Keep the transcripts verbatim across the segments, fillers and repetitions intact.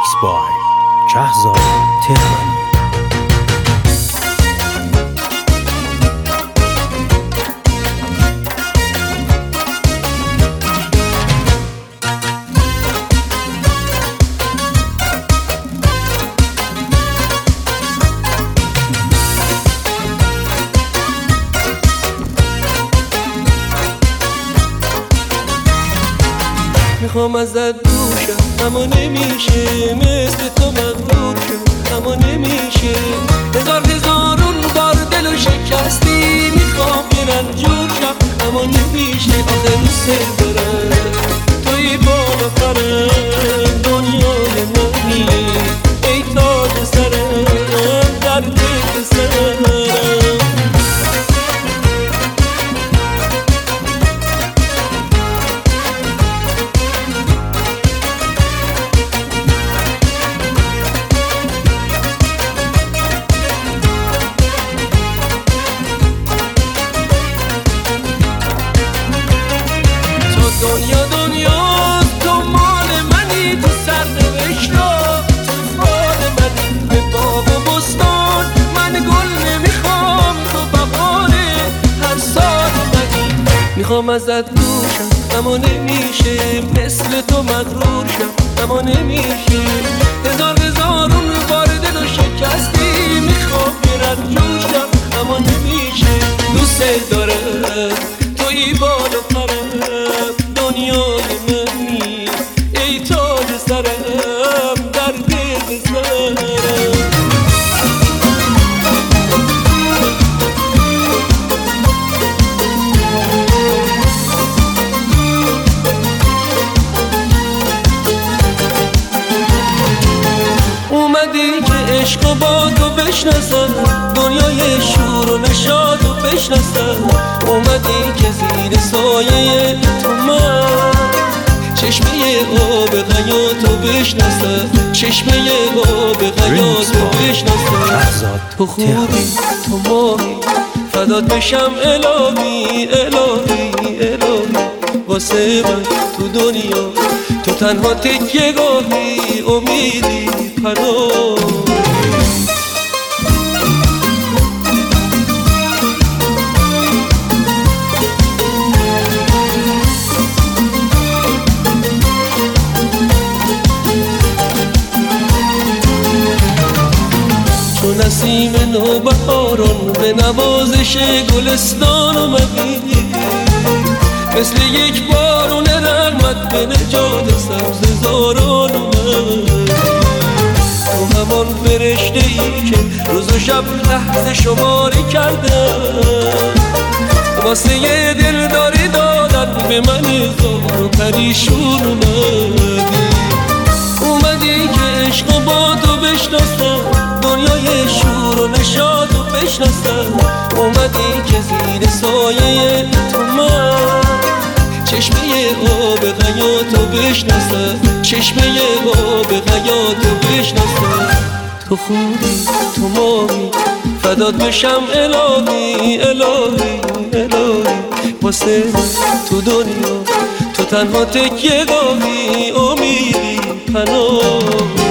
ریمیکس بای شهزاد تهرانی. میخوام ازت دور شم اما نمیشه، مثل تو مغرور شم اما نمیشه. هزار هزارون بار دل و شکستی، میخوام یه رنجور شم اما نمیشه. آخه دوست دارم توی بالا پرم، دنیای منی ای تاج سرم، در دل سرم. دنیا دنیا تو مال منی، تو سر نوشتا تو فال منی. به باغ و بستان من گل نمیخوام، تو بهاره هر سال منی. میخوام ازت دور شم اما نمیشه، مثل تو مغرور شم اما نمیشه. هزار هزارون بار دل و شکستی، میخوام یه رنجور شم اما نمیشه. دوست دارم توی بالا پرم، دنیای منی ای تاج سرم، در دل سرم. اومدی که عشق و بادو بشناسم، دنیای شور و نشاد و بشناسم. اومدی که زیر سایه تو من چشمه آب حیاتو بشناسم، چشمه آب حیاتو بشناسم. تو خوبی تو ماهی فدات بشم الهی الهی الهی. واسه من تو دنیا تو تنها تکیه گاهی، امیدی پناهی. تو نسیم نوبهاران به نوازش گلستان اومدی، مثل یک بارون رحمت به نجات سبززاران اومدی. تو همان فرشته ای که روز و شب لحظه شماری کردم، واسه یه دلداری دادن به من زار و پریشون اومدی. اومدی که عشق و بادو بشناسم، دنیای شور و نشاد و بشناسم. اومدی که زیر سایه تو من چشمه آب حیاتو بشناسم، چشمه آب حیاتو بشناسم. تو خوبی تو ماهی فدات بشم الهی الهی الهی. واسه تو دنیا تو تنها تکیه گاهی، امیدی پناهی.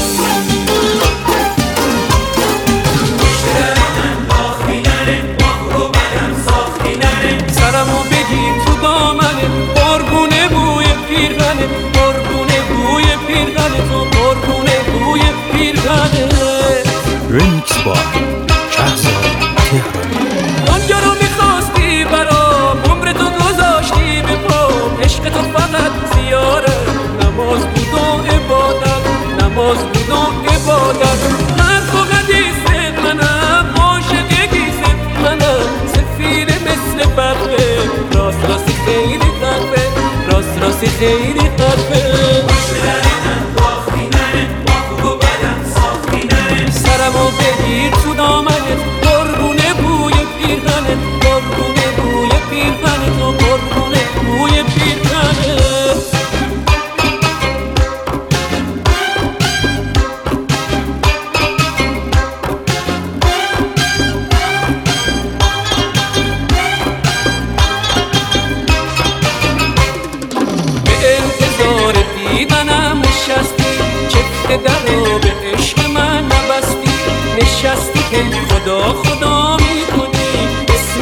سرمو بگیر تو دامنه، قربونه بوی پیرهنه، قربونه بوی پیرهنه، تو قربونه بوی پیرهنه. ریمیکس بای شهزاد تهرانی. دنیا رو میخواستی برام، عمر تو گذاشتی به پام. عشق تو فقط زیاره، نماز بود و عبادت، نماز بود و عبادت. حرف و حدیث منم، عاشق گیسه منم، سفیر مثل برقه، راست راستی خیلی قلبه، راست راستی خیلی قلبه. سرمو بگیر تو دامنت، قربونه بوی پیرهنت، قربونه بوی پیرهنت، و قربونه بوی پیرهنت.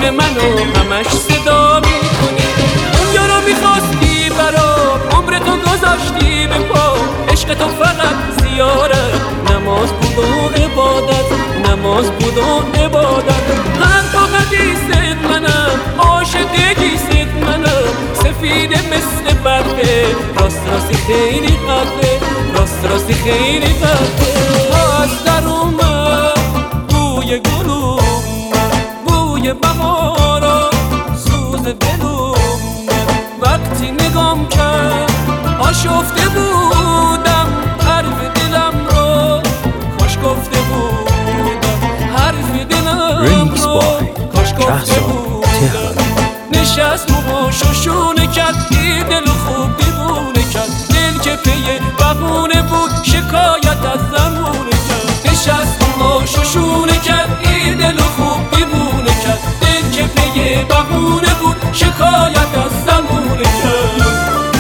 اسم منو همش صدا میکنی. اون یارو میخواستی برا عمر تو گذاشتی به پا، عشق تو فقط زیارت نماز بود و عبادت، نماز بود و عبادت. هر تو حدیثت منم، عاشق گیست منم، سفید مثل برقه، راست راستی خیلی قده، راست راستی خیلی قده. از در اومد بوی گل اومد، بوی بهارا سوز دل اومد. وقتی نگام کرد آشفته بودم حرف دلم رو، کاش گفته بودم حرف دلم رو، کاش گفته بودم. نشست مو ششونه کرد، ای دل خوب دیوونه کرد، دل که پی بهونه بود شکایت از زمونه کرد. نشست مو ششونه کرد، ای دل خوب دیوونه کرد، دل که پی بهونه بود شکایت از زمونه کرد.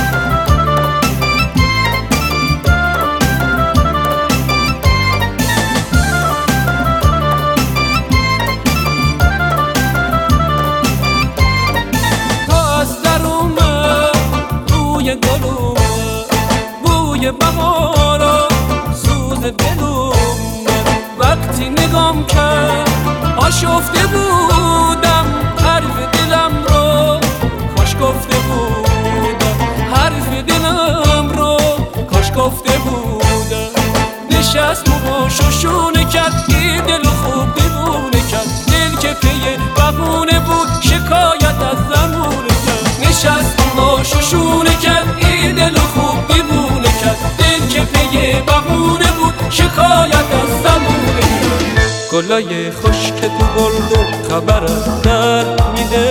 بوی بهارا سوز دل اومد. وقتی نگام کرد آشفته بودم حرف دلم رو، کاش گفته بودم حرف دلم رو، کاش گفته بودم. نشست مو ششونه کرد، ای دل خوب دیوونه کرد، دل که پی بهونه بود شکایت از زمونه کرد. نشست مو ششونه کرد، ای دل خوب دیوونه کرد، دل که پی بهونه بود شکایت از زمونه کرد. گلای خشک تو گلدون خبرم در میده،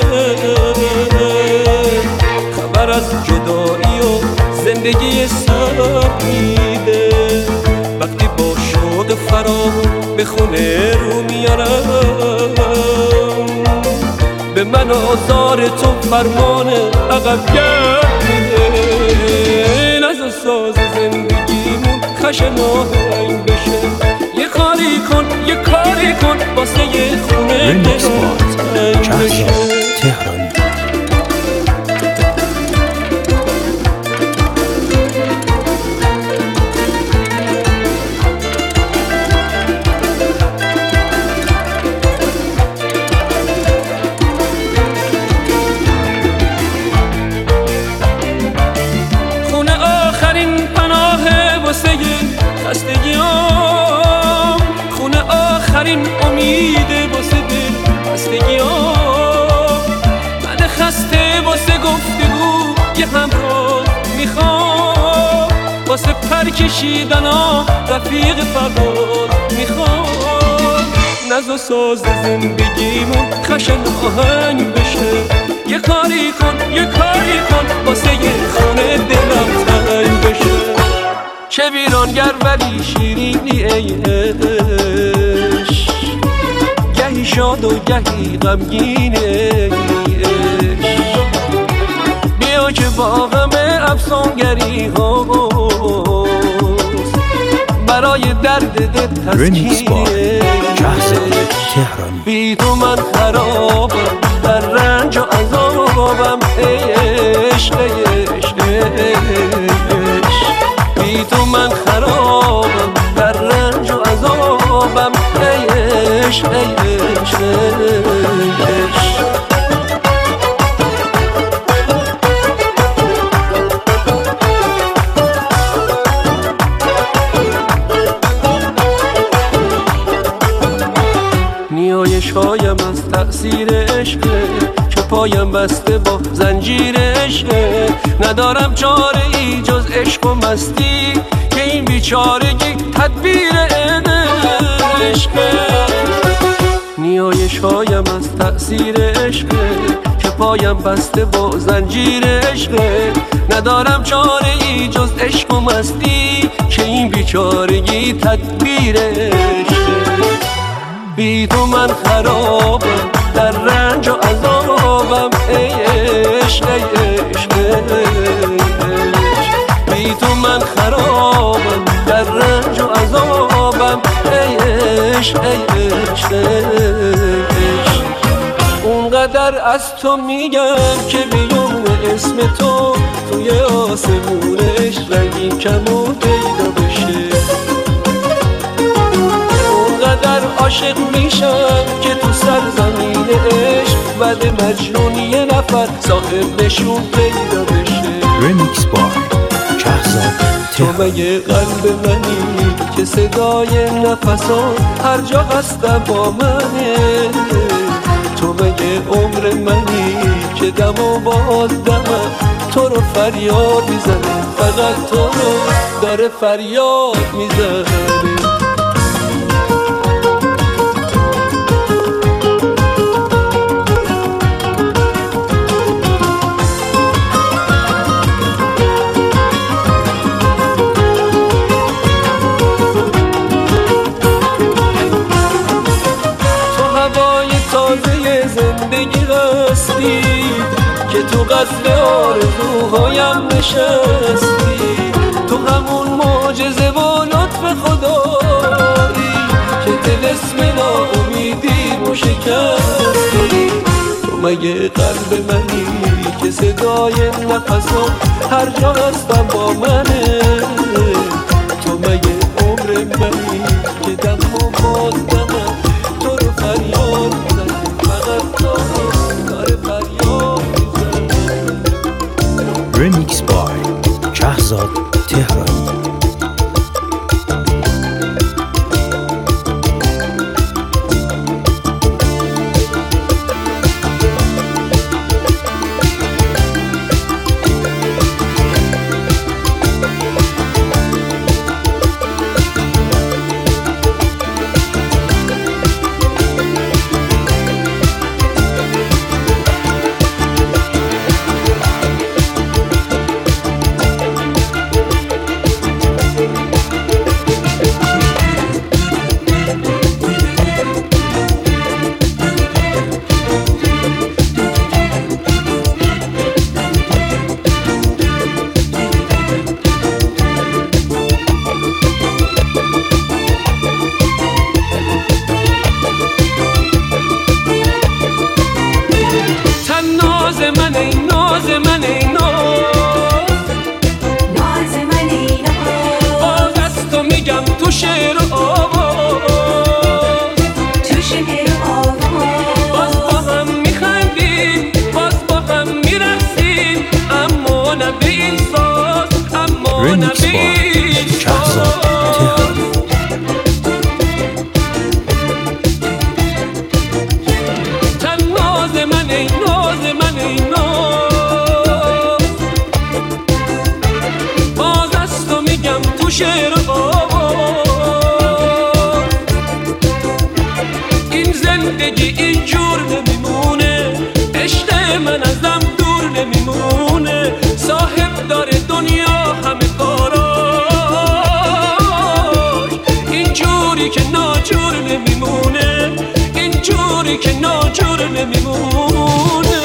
خبر از جدایی و زندگی سر میده. وقتی با شوق فراغون به خونه رو میارم، به من آزار تو فرمان عقب گرد میده. نزا ساز زندگیمون خشن آهنگ بشه، یه کاری کن یه کاری کن واسه یه خونه دلتنگ بشه. تهرانی خستگیام، خونه آخرین امیده واسه دل خستگیام. من خسته واسه گفتگو یه همراه میخوام، واسه پر کشیدن ها رفیق فرار میخوام. نزا ساز زندگیمون خشن آهنگ بشه، یه کاری کن یه کاری کن واسه یه خونه دلم تنگ بشه. چه ویرانگر ولی شیرینی ای عشق، گهی شاد و گهی غمگین ای عشق. بیا که با غم افسانگری هاست، برای درد دل تسکین ای عشق. بی تو من خرابم در رنج و عذابم ای عشق ای عشق ای عشق. بی تو من خرابم در رنج و عذابم ای عشق ای عشق ای عشق. نیایش هایم از تأثیر عشقه، که پایم بسته با زنجیر عشقه. ندارم چاره ای جز عشق و مستی، که این بیچارگی تدبیر عشقه. نیایش هایم از تأثیر عشقه، که پایم بسته با زنجیر عشقه. ندارم چاره ای جز عشق و مستی، که این بیچارگی تدبیر عشقه. بی تو من خرابم در رنج و عذابم ای عشق ای عشق ای عشق. بی تو من خرابم در رنج و عذابم ای عشق ای عشق ای عشق. اونقدر از تو میگم که بیون اسم تو توی آسمون عشق رنگین کمون پیدا بشه. اونقدر عاشق میشم که تو سرزمین عشق بعد مجنون یه نفر صاحب نشون پیدا بشه. رمیکس بای شهرزاد تو مگه قلب منی که صدای نفسات هر جا هستم با منه؟ تو مگه عمر منی که دم و باز دمم تو رو فریاد میزنه، فقط تو رو داره فریاد میزنه. زندگی هستی که تو قصر آرزوهایم نشستی، تو همون معجزه و لطف خدایی که طلسم ناامیدی رو شکستی. تو مگه قلب منی که صدای نفسات هر جا هستم با منه؟ تو مگه عمر منی که دم و باز دمم تو رو فریاد میزنه، فقط تو داره فریاد میزنه. رمیکس بای شهرزاد تهرانی. رمیکس بای شهرزاد تهرانی. تن ناز من ای ناز من ای ناز، باز از تو میگم تو شعر و آواز. این زندگی اینجور نمیمونه، عشق من ازم دور نمیمونه. صاحب داره دنیا همه کاراش، اینجوری که ناجور نمیمونه، اینجوری که ناجور نمیمونه.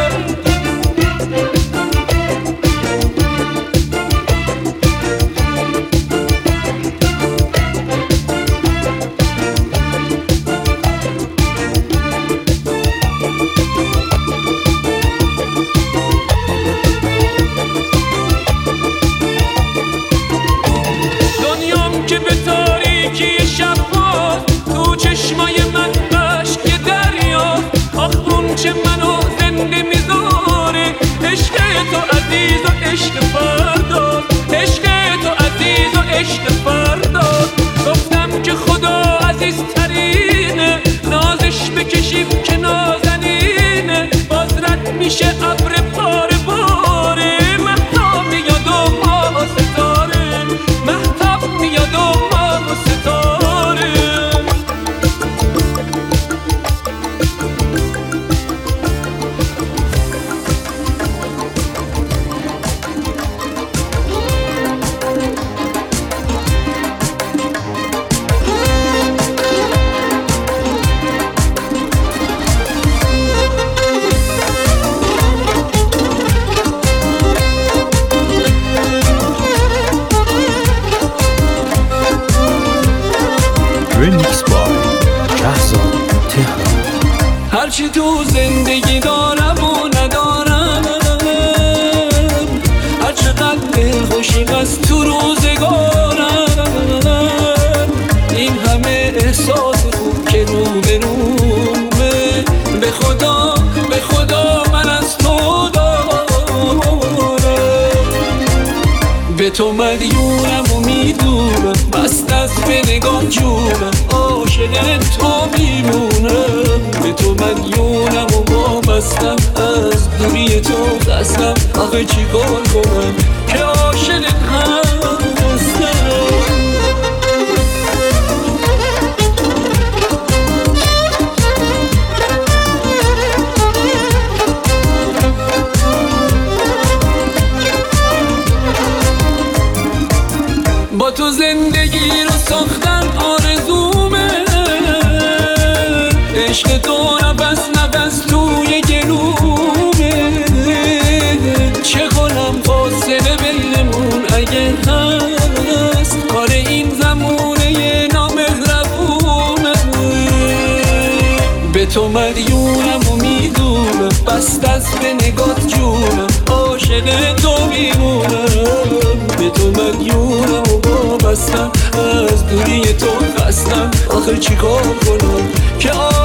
که به تاریکی شب باز تو چشمای من اشک دریا، آخ اون چه منو زنده میذاره. عشق تو عزیز و عشق فردا، عشق تو عزیز و عشق فردا. گفتم که خدا عزیزترینه، نازش بکشیم که نازنینه. باز رد میشه ابر باره باره، مهتاب میاد و ما ستاره، مهتاب میاد و ما ستاره. رمیکس بای شهرزاد تهرانی. هر هرچی تو زندگی دارم و ندارم، هر چقدر دلخوشی از تو روزگارم، این همه احساس خوب که رو به رومه، به خدا به خدا من از تو دارم، به تو مدیونم و میدونم، بست از به نگاه جونم، عاشق تو میمونم، به تو مدیونم و وابستم، از دوری تو خستم، آخه چی کار کنم که عاشقت هستم. با تو زندگی رو ساختن آرزومه، عشق تو نفس نفس توی گلومه، چه کنم فاصله بینمون اگه هست، کار این زمونه نامهربونه، به تو مدیونم و میدونم، بست از به نگات جونم، عاشق تو میمونم، به تو مدیونم و وابستم، از دوری تو خستم، آخه چی کار کنم که